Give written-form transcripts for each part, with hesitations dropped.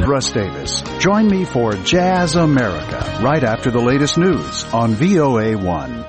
Russ Davis. Join me for Jazz America right after the latest news on VOA1.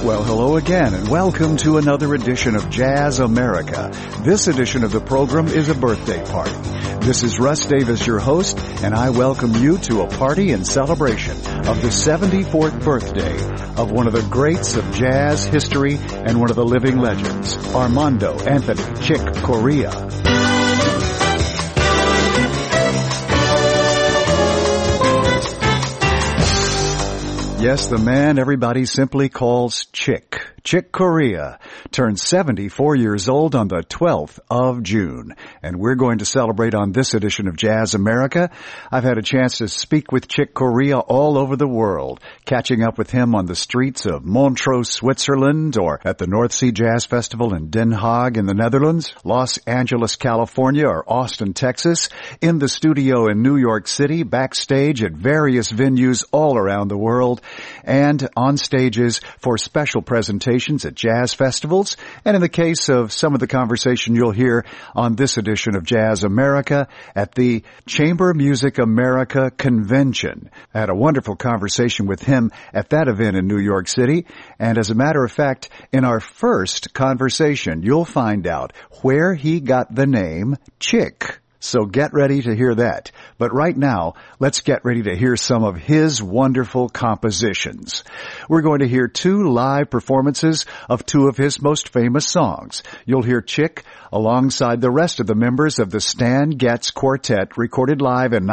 Well, hello again, and welcome to another edition of Jazz America. This edition of the program is a birthday party. This is Russ Davis, your host, and I welcome you to a party in celebration of the 74th birthday of one of the greats of jazz history and one of the living legends, Armando Anthony Chick Corea. Yes, the man everybody simply calls Chick. Chick Corea turned 74 years old on the 12th of June, and we're going to celebrate on this edition of Jazz America. I've had a chance to speak with Chick Corea all over the world, catching up with him on the streets of Montreux, Switzerland, or at the North Sea Jazz Festival in Den Haag in the Netherlands, Los Angeles, California, or Austin, Texas, in the studio in New York City, backstage at various venues all around the world, and on stages for special presentations at jazz festivals, and in the case of some of the conversation you'll hear on this edition of Jazz America at the Chamber Music America Convention. I had a wonderful conversation with him at that event in New York City, and as a matter of fact, in our first conversation, you'll find out where he got the name Chick. So get ready to hear that. But right now, let's get ready to hear some of his wonderful compositions. We're going to hear two live performances of two of his most famous songs. You'll hear Chick alongside the rest of the members of the Stan Getz Quartet, recorded live in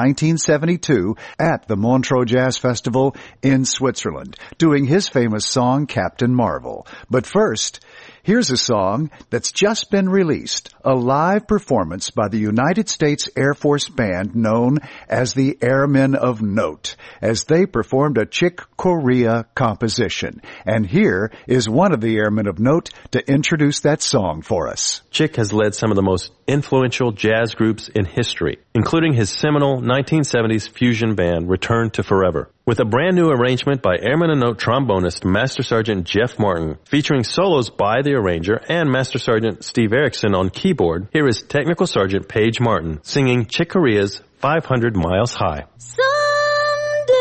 1972 at the Montreux Jazz Festival in Switzerland, doing his famous song, Captain Marvel. But first, here's a song that's just been released, a live performance by the United States Air Force Band known as the Airmen of Note, as they performed a Chick Corea composition. And here is one of the Airmen of Note to introduce that song for us. Chick has led some of the most influential jazz groups in history, including his seminal 1970s fusion band, Return to Forever. With a brand new arrangement by Airmen of Note trombonist Master Sergeant Jeff Martin, featuring solos by the arranger and Master Sergeant Steve Erickson on keyboard, here is Technical Sergeant Paige Martin singing Chick Corea's 500 Miles High. Someday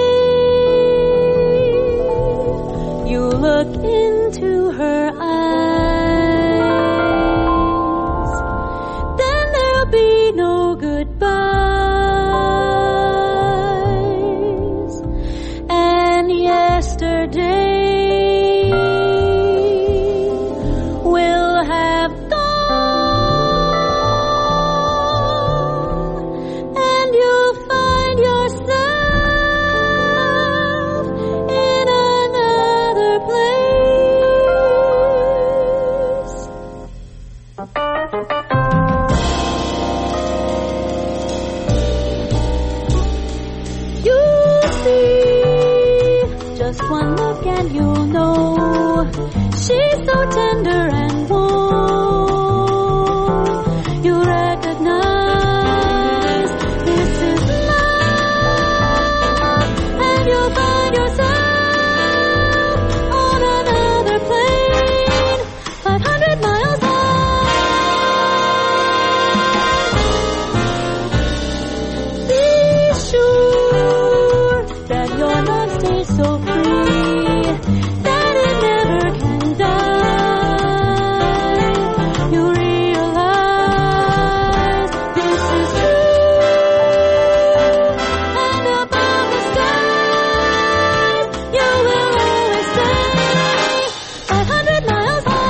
you look into her eyes, then there'll be no goodbyes, and yesterday will have gone, and you'll find yourself in another place. You'll see, just one look and you'll know, she's so tender and warm. You recognize this is love, and you'll find yourself on another plane, 500 miles high. Be sure that your love stays so free that it never can die. You realize this is true, and above the skies you will always stay, 500 miles high.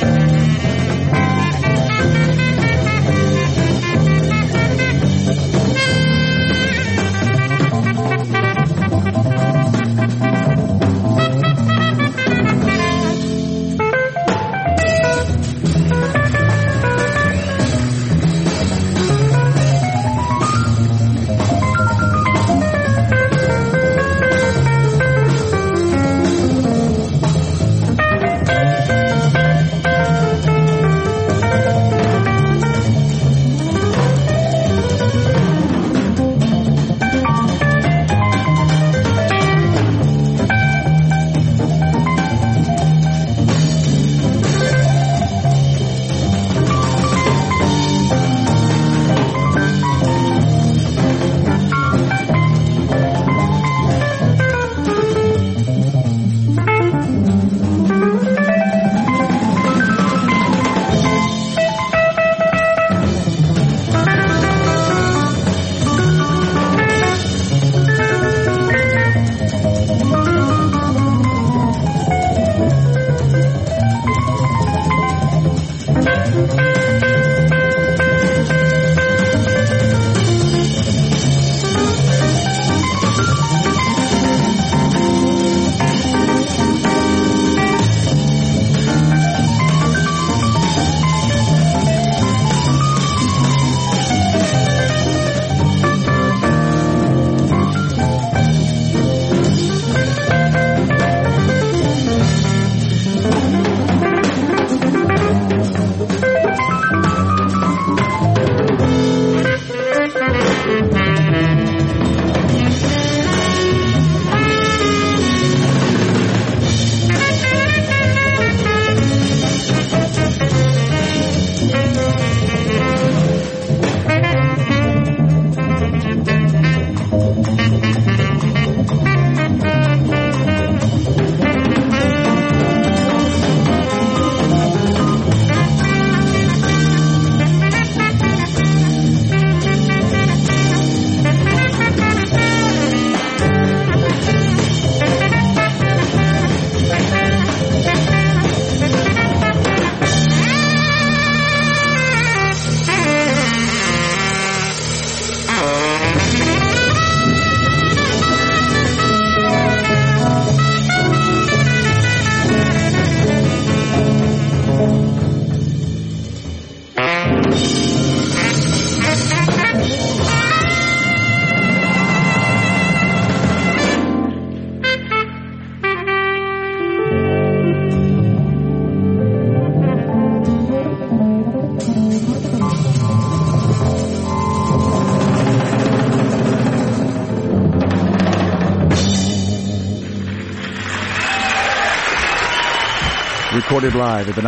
Recorded live at the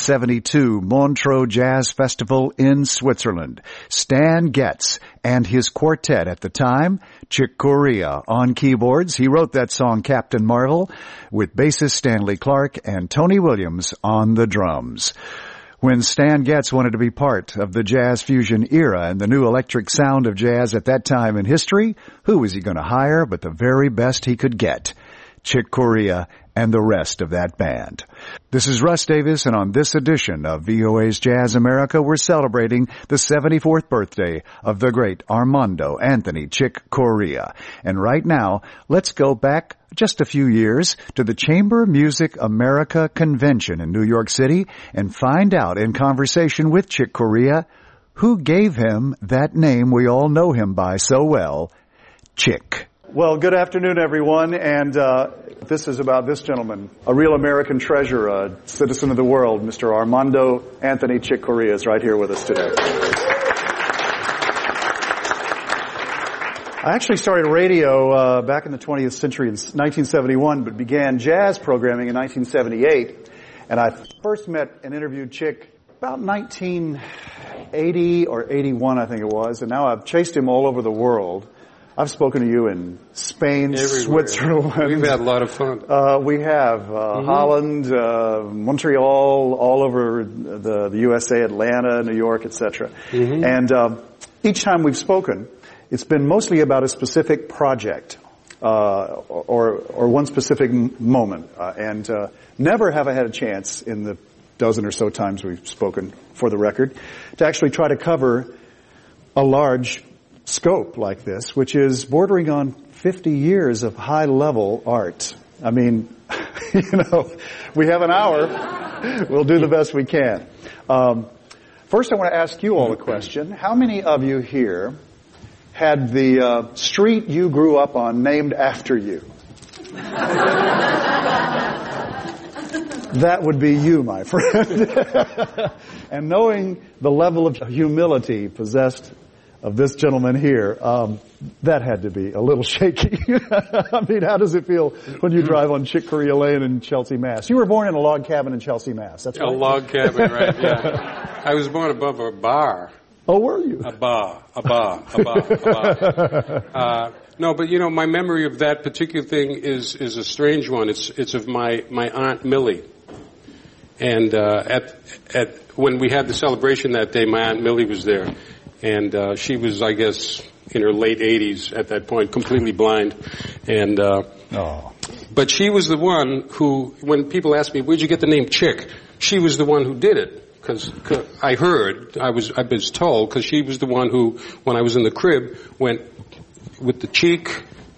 1972 Montreux Jazz Festival in Switzerland. Stan Getz and his quartet at the time, Chick Corea on keyboards. He wrote that song Captain Marvel with bassist Stanley Clarke and Tony Williams on the drums. When Stan Getz wanted to be part of the jazz fusion era and the new electric sound of jazz at that time in history, who was he going to hire but the very best he could get? Chick Corea and the rest of that band. This is Russ Davis, and on this edition of VOA's Jazz America, we're celebrating the 74th birthday of the great Armando Anthony Chick Corea. And right now, let's go back just a few years to the Chamber Music America Convention in New York City and find out in conversation with Chick Corea who gave him that name we all know him by so well, Chick. Well, good afternoon, everyone, and this is about this gentleman, a real American treasure, a citizen of the world, Mr. Armando Anthony Chick Corea is right here with us today. I actually started radio back in the 20th century in 1971, but began jazz programming in 1978, and I first met and interviewed Chick about 1980 or 81, I think it was, and now I've chased him all over the world. I've spoken to you in Spain, everywhere. Switzerland. We've had a lot of fun. We have Holland, Montreal, all over the USA, Atlanta, New York, etc. And each time we've spoken, it's been mostly about a specific project or one specific moment. And never have I had a chance in the dozen or so times we've spoken for the record, to actually try to cover a large scope like this, which is bordering on 50 years of high-level art. I mean, we have an hour. We'll do the best we can. First, I want to ask you all a question. How many of you here had the street you grew up on named after you? That would be you, my friend. And knowing the level of humility possessed of this gentleman here, that had to be a little shaky. I mean, how does it feel when you drive on Chick Corea Lane in Chelsea, Mass? You were born in a log cabin in Chelsea, Mass. That's right. A log cabin, right, yeah. I was born above a bar. Oh, were you? A bar. No, but my memory of that particular thing is a strange one. It's of my Aunt Millie. And when we had the celebration that day, my Aunt Millie was there. And she was, I guess, in her late 80s at that point, completely blind. And but she was the one who, when people asked me, where'd you get the name Chick? She was the one who did it. Because I was told, because she was the one who, when I was in the crib, went with the chicky,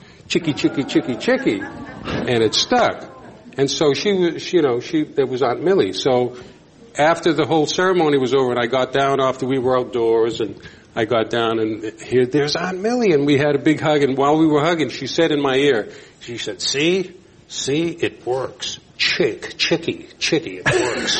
and it stuck. And so she was, that was Aunt Millie. So after the whole ceremony was over and I got down after we were outdoors and I got down and there's Aunt Millie, and we had a big hug, and while we were hugging, she said in my ear, she said, see, it works. Chicky, it works.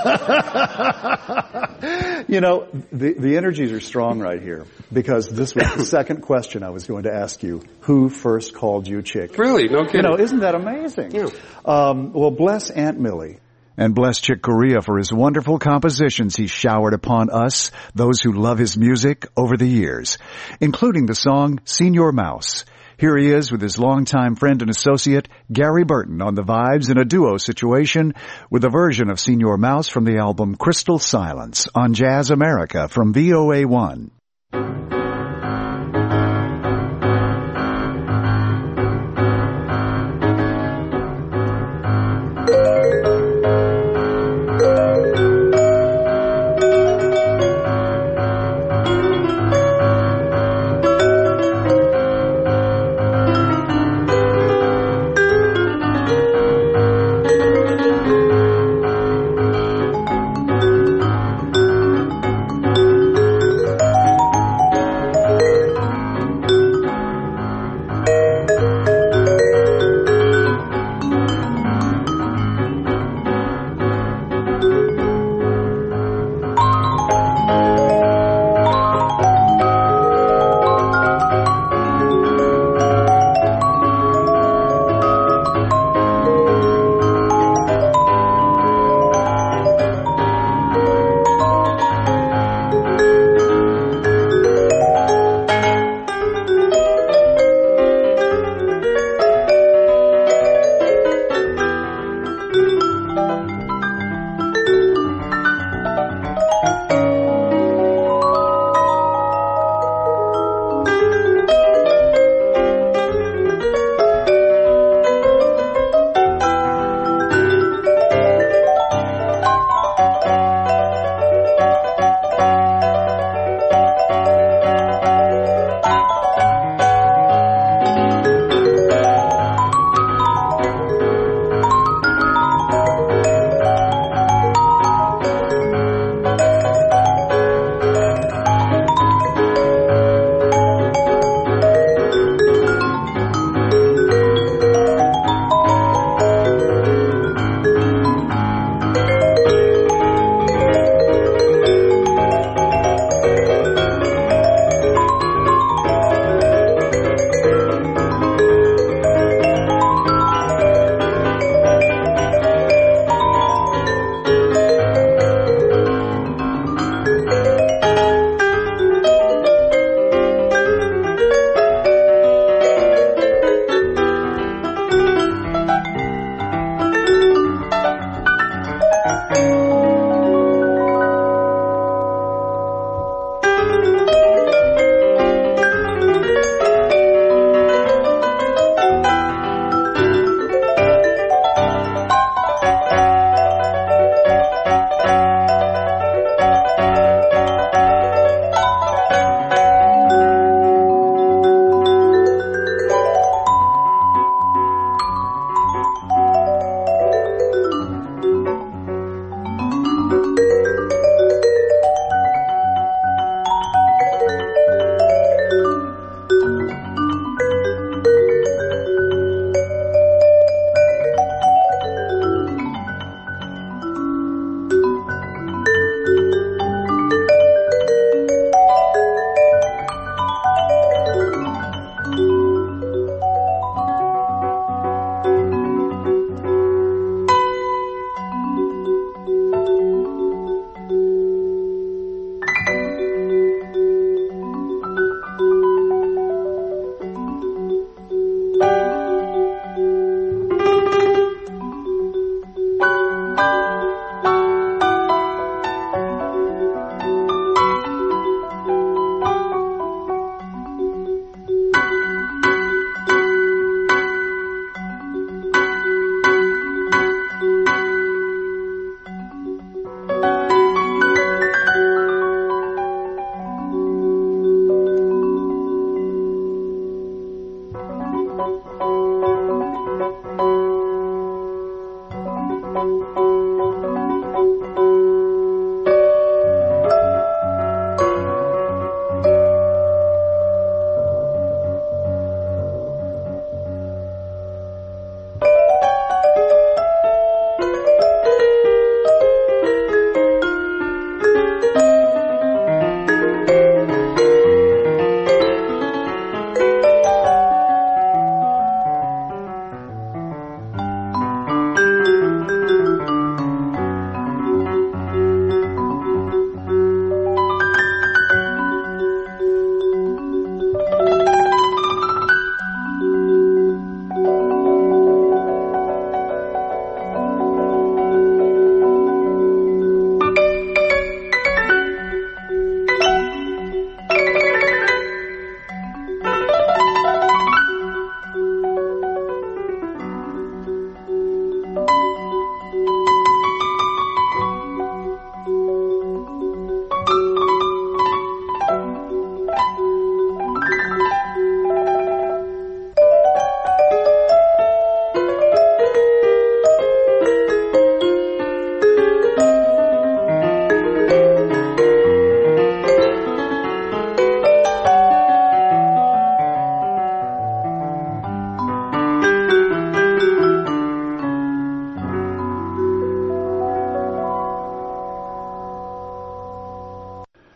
The energies are strong right here, because this was the second question I was going to ask you. Who first called you Chick? Really? No kidding. Isn't that amazing? Yeah. Well, bless Aunt Millie. And bless Chick Corea for his wonderful compositions he showered upon us, those who love his music, over the years, including the song Señor Mouse. Here he is with his longtime friend and associate, Gary Burton, on the vibes in a duo situation with a version of Señor Mouse from the album Crystal Silence on Jazz America from VOA1.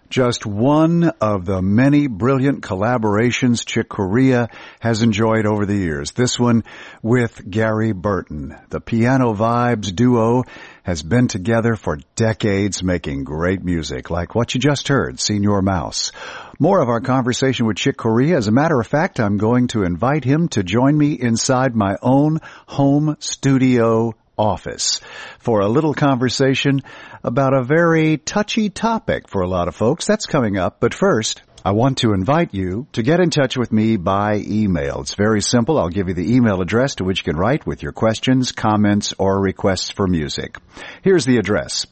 Just one of the many brilliant collaborations Chick Corea has enjoyed over the years. This one with Gary Burton. The Piano Vibes duo has been together for decades making great music, like what you just heard, Señor Mouse. More of our conversation with Chick Corea. As a matter of fact, I'm going to invite him to join me inside my own home studio office for a little conversation about a very touchy topic for a lot of folks. That's coming up. But first, I want to invite you to get in touch with me by email. It's very simple. I'll give you the email address to which you can write with your questions, comments, or requests for music. Here's the address: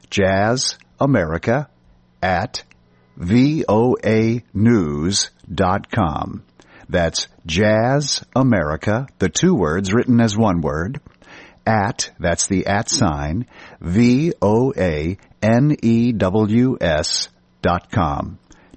jazzamerica@voanews.com. That's jazzamerica, the two words written as one word, that's the @ sign, VOANEWS.com.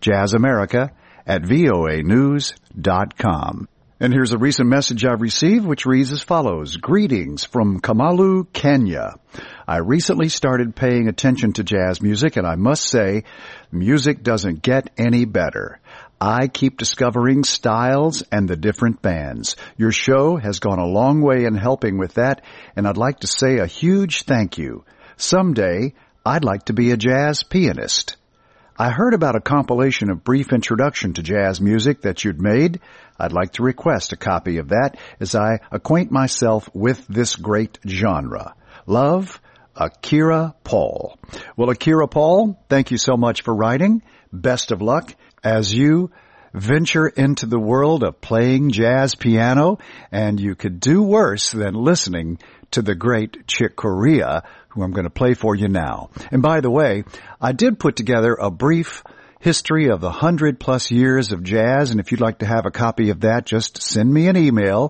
jazzamerica@voanews.com. And here's a recent message I've received which reads as follows. Greetings from Kamalu, Kenya. I recently started paying attention to jazz music, and I must say, music doesn't get any better. I keep discovering styles and the different bands. Your show has gone a long way in helping with that, and I'd like to say a huge thank you. Someday, I'd like to be a jazz pianist. I heard about a compilation of brief introduction to jazz music that you'd made. I'd like to request a copy of that as I acquaint myself with this great genre. Love, Akira Paul. Well, Akira Paul, thank you so much for writing. Best of luck as you venture into the world of playing jazz piano, and you could do worse than listening to the great Chick Corea, who I'm going to play for you now. And by the way, I did put together a brief history of the 100+ years of jazz, and if you'd like to have a copy of that, just send me an email,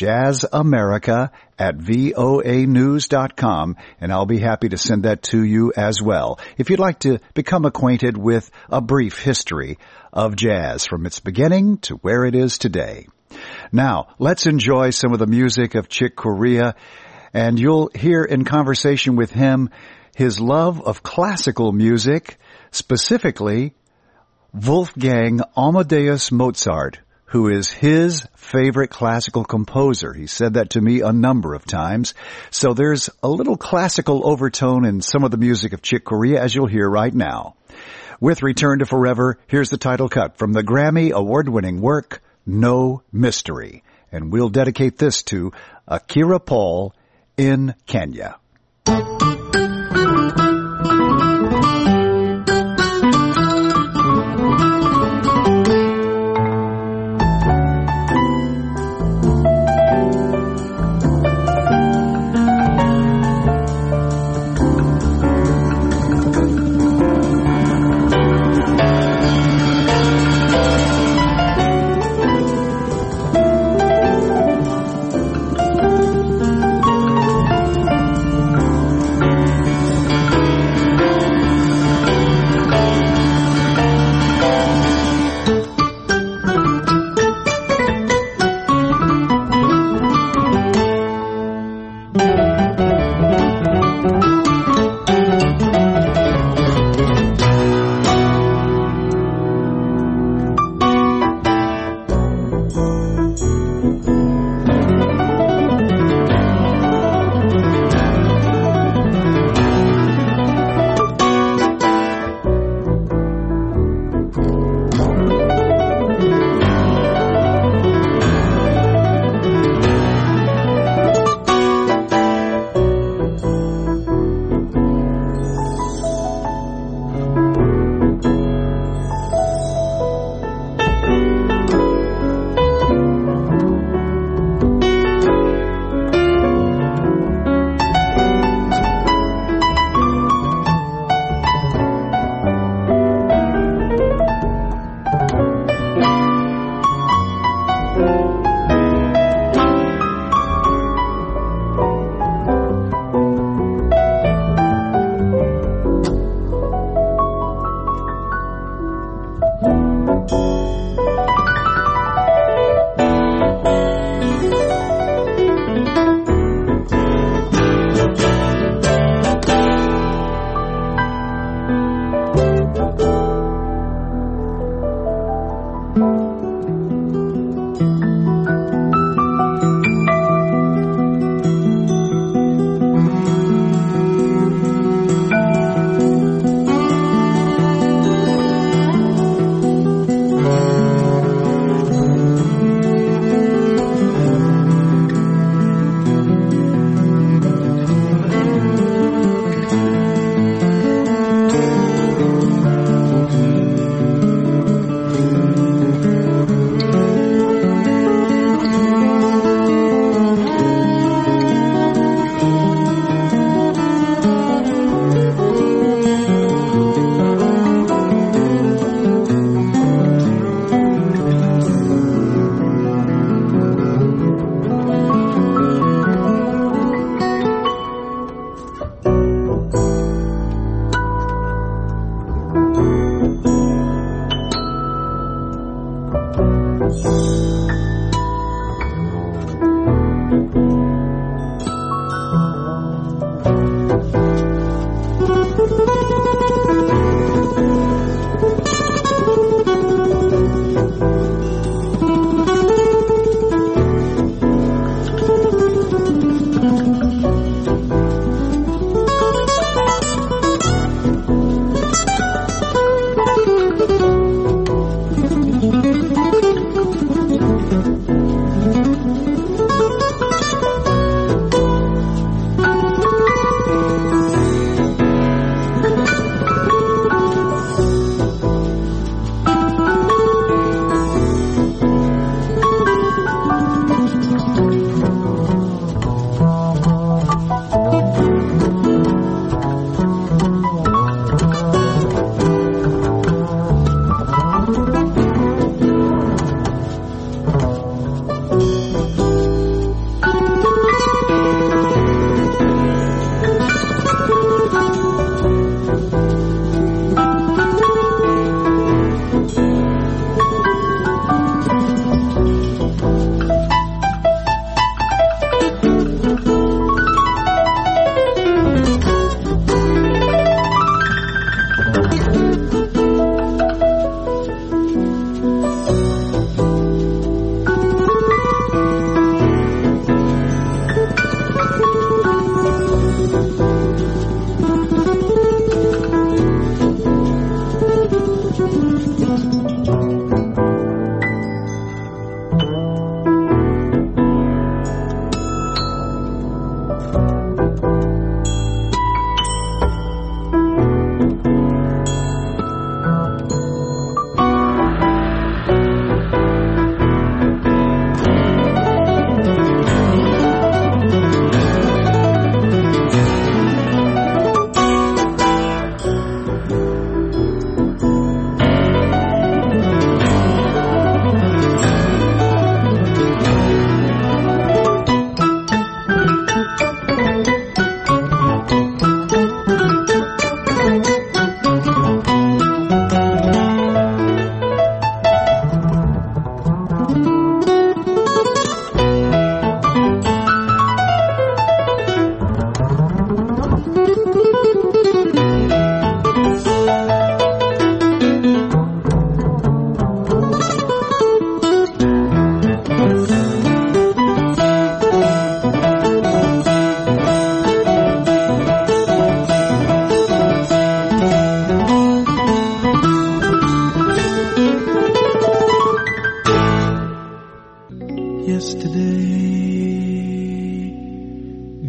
jazzamerica@voanews.com, and I'll be happy to send that to you as well. If you'd like to become acquainted with a brief history of jazz from its beginning to where it is today. Now, let's enjoy some of the music of Chick Corea, and you'll hear in conversation with him his love of classical music, specifically Wolfgang Amadeus Mozart, who is his favorite classical composer. He said that to me a number of times. So there's a little classical overtone in some of the music of Chick Corea, as you'll hear right now. With Return to Forever, here's the title cut from the Grammy award-winning work, No Mystery. And we'll dedicate this to Akira Paul in Kenya.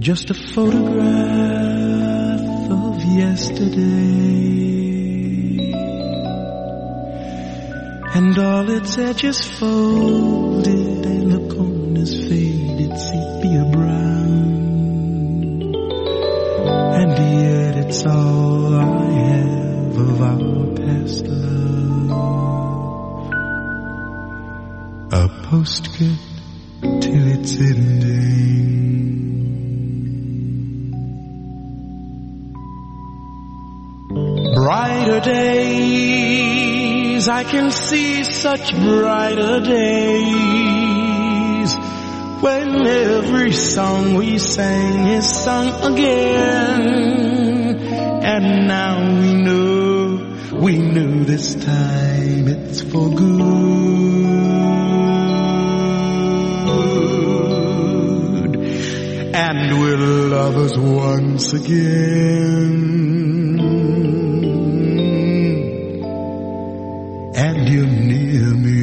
just a photograph of yesterday, and all its edges folded and the corners faded sepia brown, and yet it's all I have of our past love, a postscript to its ending. Brighter days, I can see such brighter days, when every song we sang is sung again. And now we know this time it's for good, and we're lovers once again. And you're near me.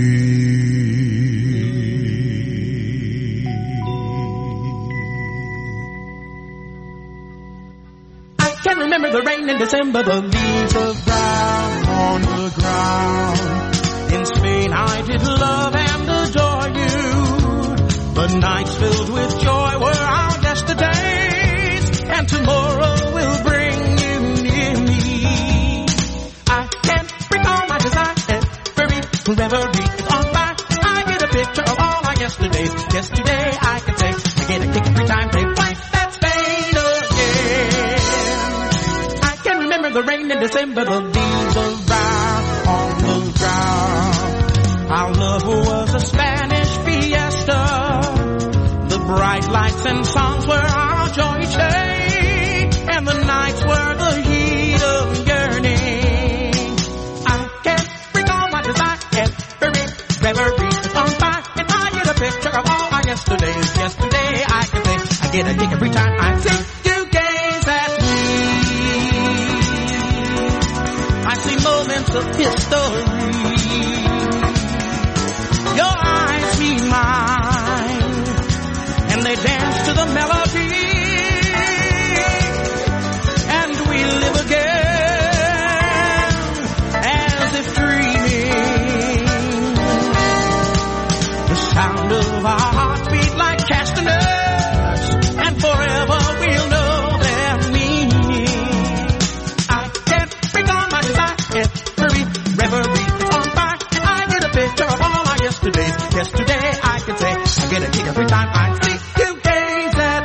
I can remember the rain in December, the leaves of brown on the ground. In Spain I did love and adore you. The nights filled with joy were our yesterdays, and tomorrow will bring you near me. I can't recall my desire. Reverie is on fire. I get a picture of all our yesterdays. Yesterday I can say, I get a kick every time they play that Spain again. I can remember the rain in December, the leaves of brown on the ground. Our love was a Spanish fiesta. The bright lights and songs were our joy each day, and the nights were the heat of yearning. I can't recall my desire. Reverie is on fire, and I get a picture of all our yesterdays. Yesterday I can say, I get a kick every time I see you gaze at me. I see moments of history. Your eyes meet mine, and they dance to the melody, and we live again as if dreaming. The sound of our hearts beat like castanets, and forever we'll know their meaning. I can't recall my desire. Reverie is on fire, and I get a picture of all our yesterdays. Yesterday I can say, I get a kick every time I see you gaze at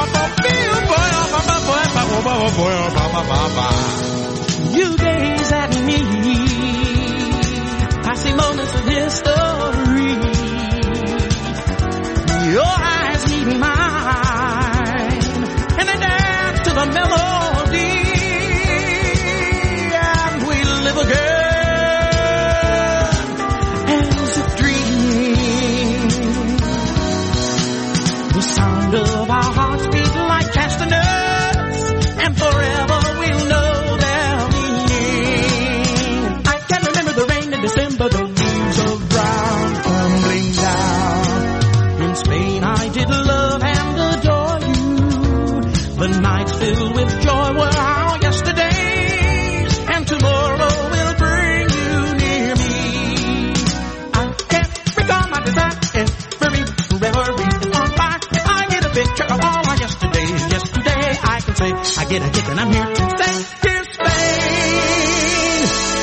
You gaze at me, I see moments of history. Your eyes meet mine, and they dance to the melody, and we live again as a dream. The sound of our hearts beat like castanets, and forever we'll know their meaning. I can remember the rain in December, the leaves of brown tumbling down. In Spain I did love and adore you. The nights filled with joy were our yesterdays, and tomorrow will bring you near me. I can't recall my desire, every reverie on fire. I get a picture of all our yesterdays. Yesterday I can say I get a kick and I'm here to stay. Here's Spain.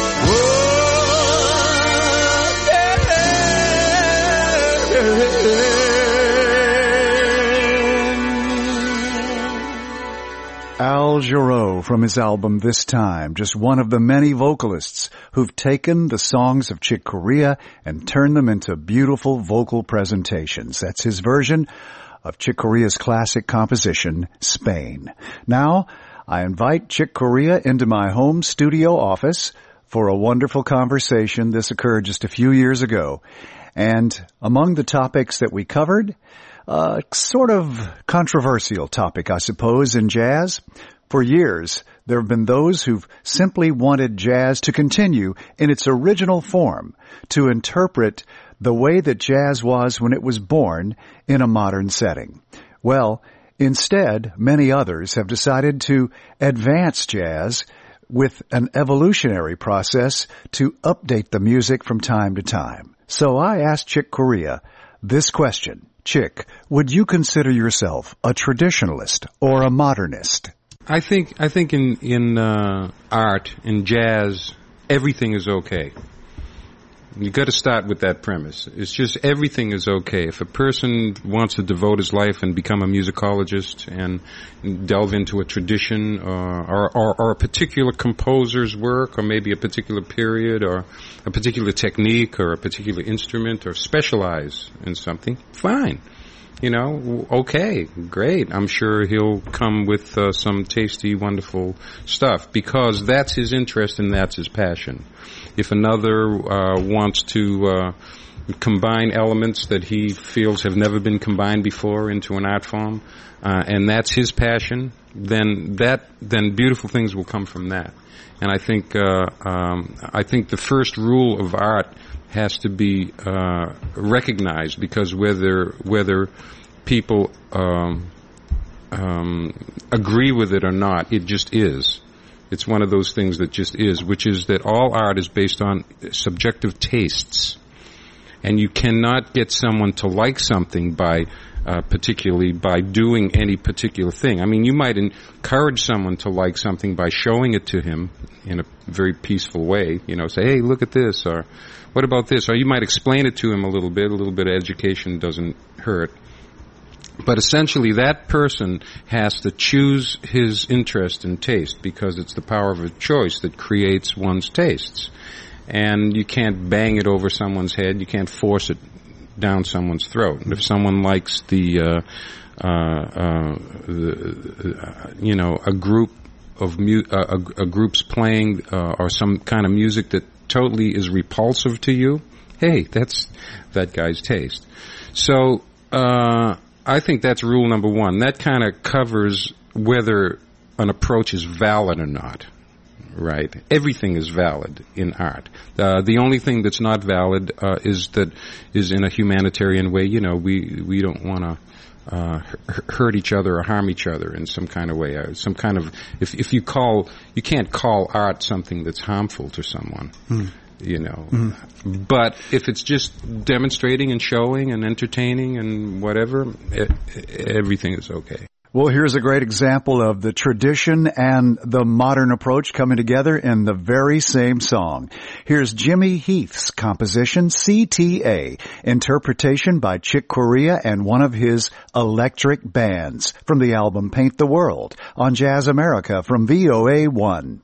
Al Jarreau from his album This Time, just one of the many vocalists who've taken the songs of Chick Corea and turned them into beautiful vocal presentations. That's his version of Chick Corea's classic composition, Spain. Now, I invite Chick Corea into my home studio office for a wonderful conversation. This occurred just a few years ago. And among the topics that we covered, a sort of controversial topic, I suppose, in jazz. For years, there have been those who've simply wanted jazz to continue in its original form, to interpret the way that jazz was when it was born in a modern setting. Well, instead, many others have decided to advance jazz with an evolutionary process to update the music from time to time. So I asked Chick Corea this question. Chick, would you consider yourself a traditionalist or a modernist? I think in art, in jazz, everything is okay. You got to start with that premise. It's just everything is okay. If a person wants to devote his life and become a musicologist and delve into a tradition or a particular composer's work, or maybe a particular period or a particular technique or a particular instrument, or specialize in something, fine. You know, okay, great. I'm sure he'll come with some tasty, wonderful stuff, because that's his interest and that's his passion. If another wants to combine elements that he feels have never been combined before into an art form, and that's his passion, then beautiful things will come from that. And I think the first rule of art has to be recognized, because whether people agree with it or not, it just is. It's one of those things that just is, which is that all art is based on subjective tastes. And you cannot get someone to like something particularly by doing any particular thing. I mean, you might encourage someone to like something by showing it to him in a very peaceful way. You know, say, hey, look at this, or what about this? Or you might explain it to him a little bit. A little bit of education doesn't hurt. But essentially, that person has to choose his interest and taste, because it's the power of a choice that creates one's tastes. And you can't bang it over someone's head. You can't force it down someone's throat. And if someone likes a group of a group's playing or some kind of music that totally is repulsive to you, hey, that's that guy's taste. So I think that's rule number one. That kind of covers whether an approach is valid or not. Right? Everything is valid in art. The only thing that's not valid is in a humanitarian way. You know, we don't want to hurt each other or harm each other in some kind of way. Some kind of if you can't call art something that's harmful to someone. You know, but if it's just demonstrating and showing and entertaining and whatever, everything is okay. Well, here's a great example of the tradition and the modern approach coming together in the very same song. Here's Jimmy Heath's composition, CTA, interpretation by Chick Corea and one of his electric bands from the album Paint the World on Jazz America from VOA1.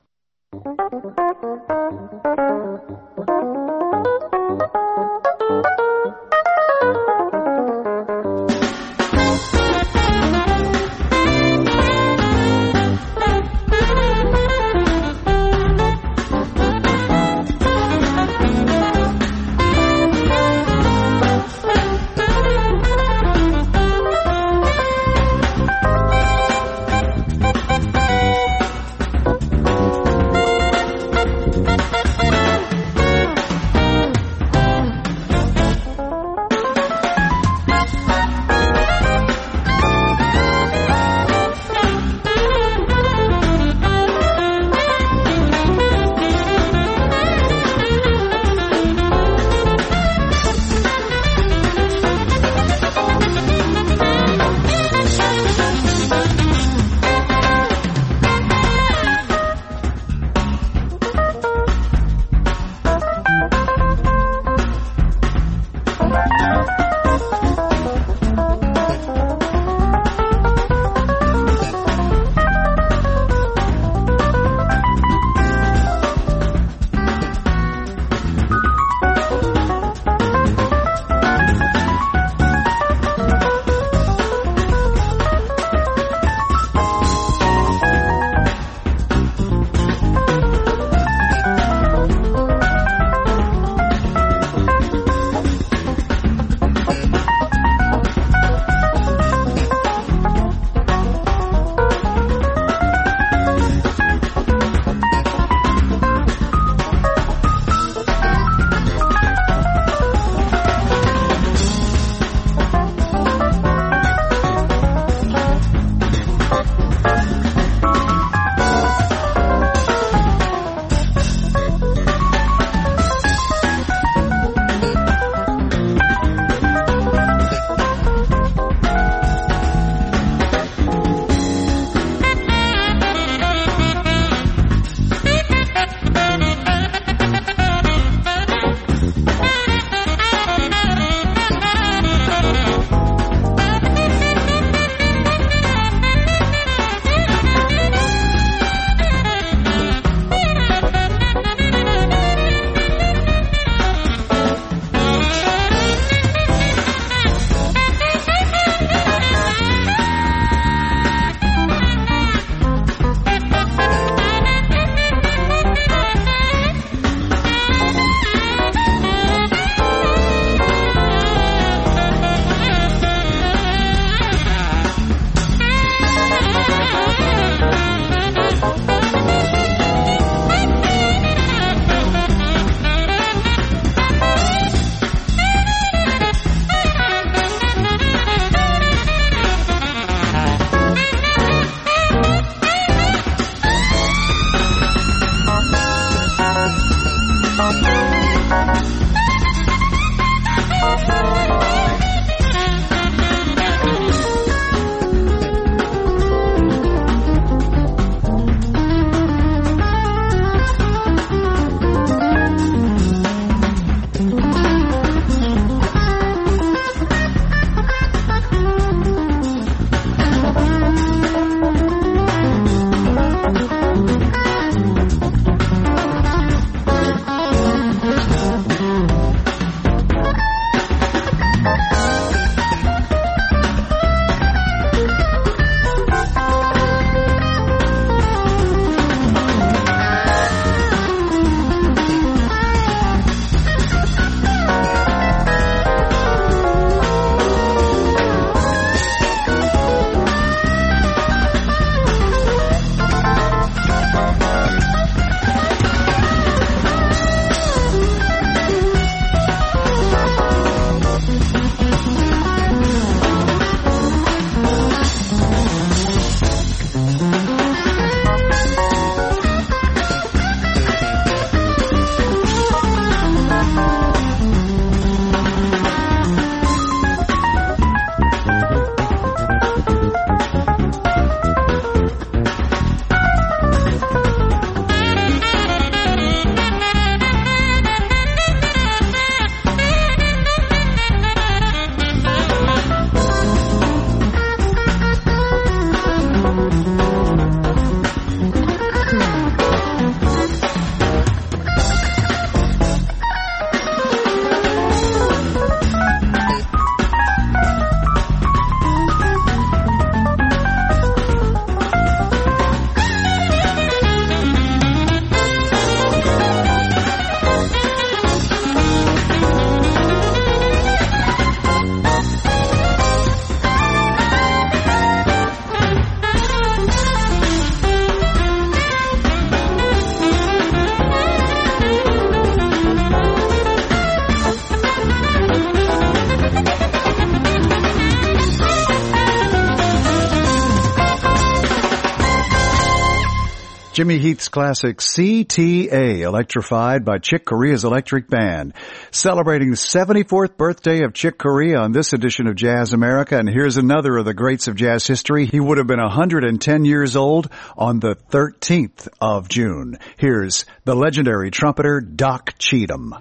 Jimmy Heath's classic CTA, electrified by Chick Corea's Electric Band. Celebrating the 74th birthday of Chick Corea on this edition of Jazz America. And here's another of the greats of jazz history. He would have been 110 years old on the 13th of June. Here's the legendary trumpeter Doc Cheatham.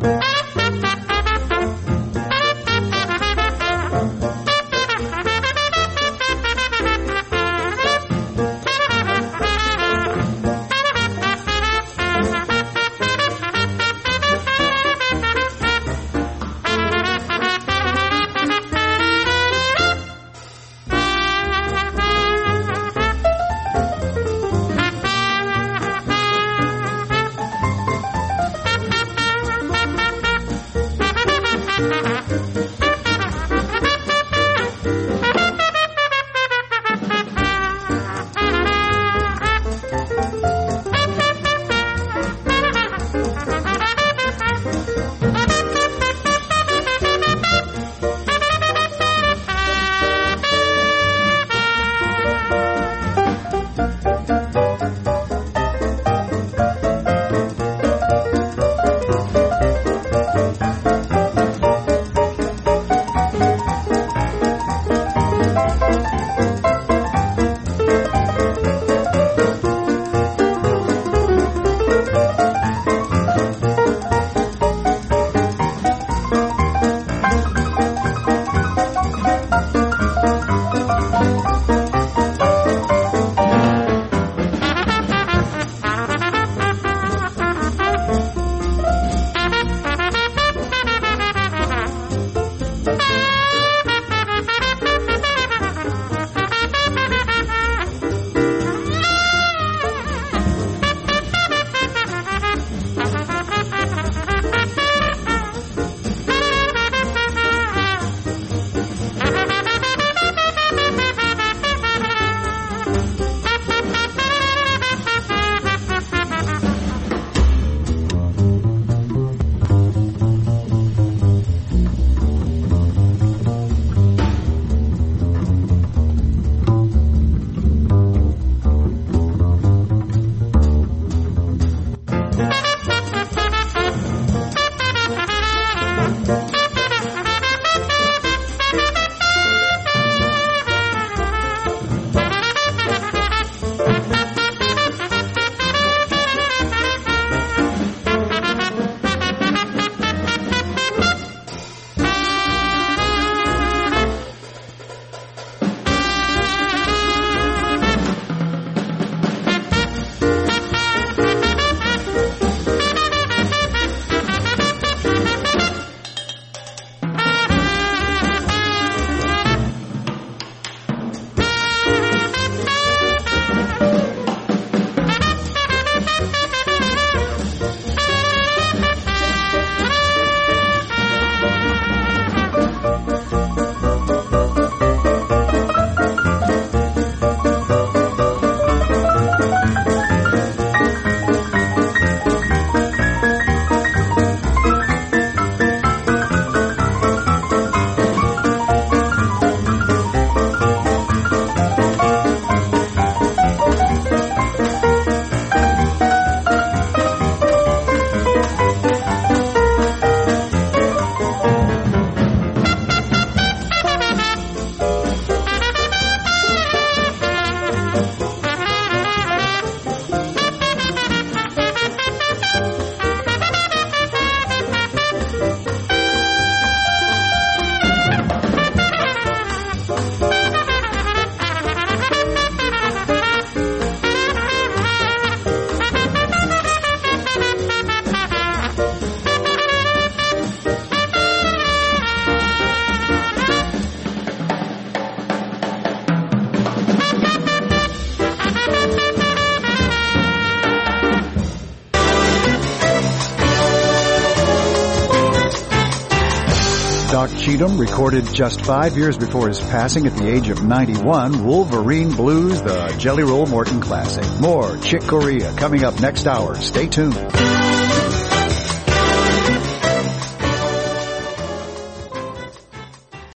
Doc Cheatham recorded just 5 years before his passing at the age of 91, Wolverine Blues, the Jelly Roll Morton classic. More Chick Corea coming up next hour. Stay tuned.